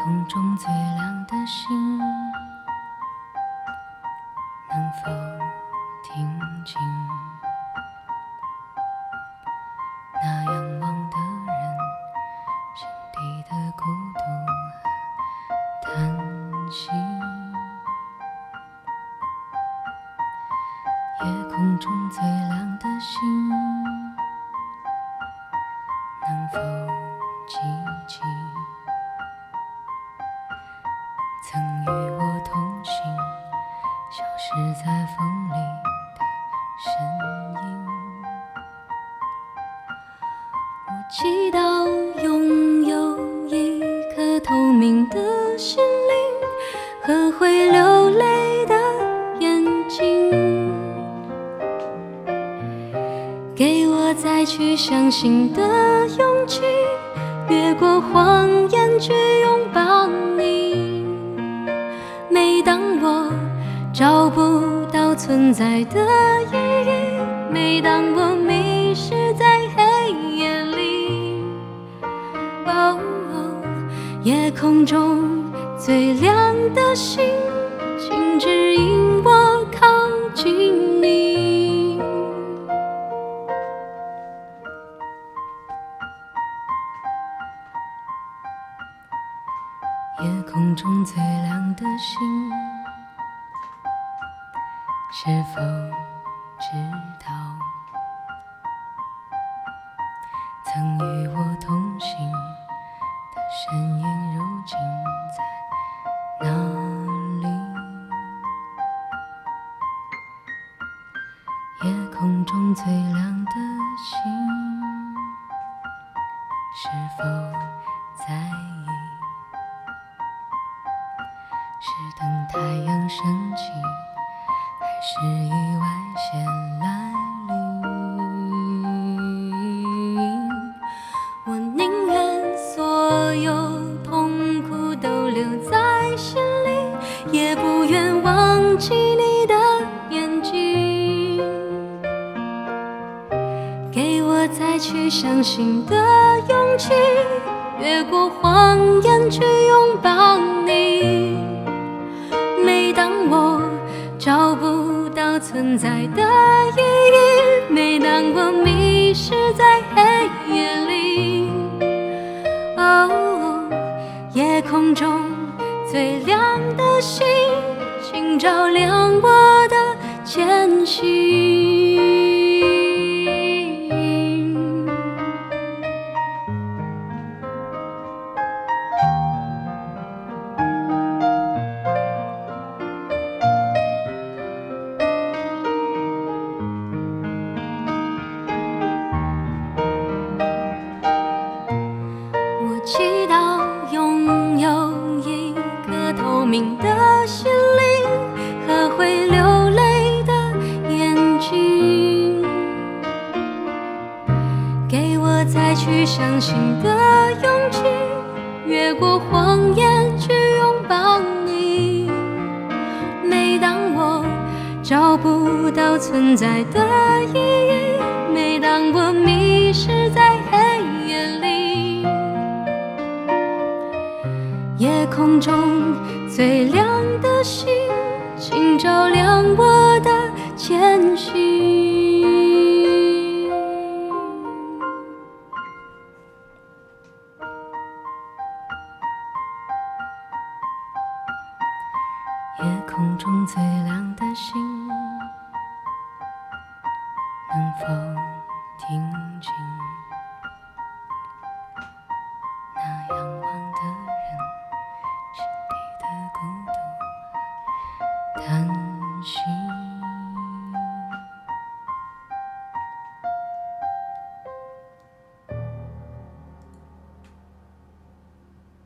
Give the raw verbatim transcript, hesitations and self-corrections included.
空中最亮的星，能否听清那仰望的人心底的孤独和叹息？夜空中最亮的星，能否记起曾与我同行，消失在风里的身影？我祈祷拥有一颗透明的心灵和会流泪的眼睛，给我再去相信的勇气，越过谎言去拥抱你。每当我找不到存在的意义，每当我迷失在黑夜里，哦，夜空中最亮的星，请指引我靠近你。夜空中最亮的星，是否知道曾与我同行的身影如今在哪里？夜空中最亮的星，是否在意是等太阳升起，还是意外先来临？我宁愿所有痛苦都留在心里，也不愿忘记你的眼睛，给我再去相信的勇气，越过谎言去拥抱你。每当我找不到存在的意义，每当我迷失在黑夜里，哦，夜空中最亮的星，请照亮我的前行。祈祷拥有一颗透明的心灵和会流泪的眼睛，给我再去相信的勇气，越过谎言去拥抱你。每当我找不到存在的意义，每当我迷失在黑夜里，夜空中最亮的星，请照亮我的前行。夜空中最亮的星，能否听清那仰望的人心底的孤独和叹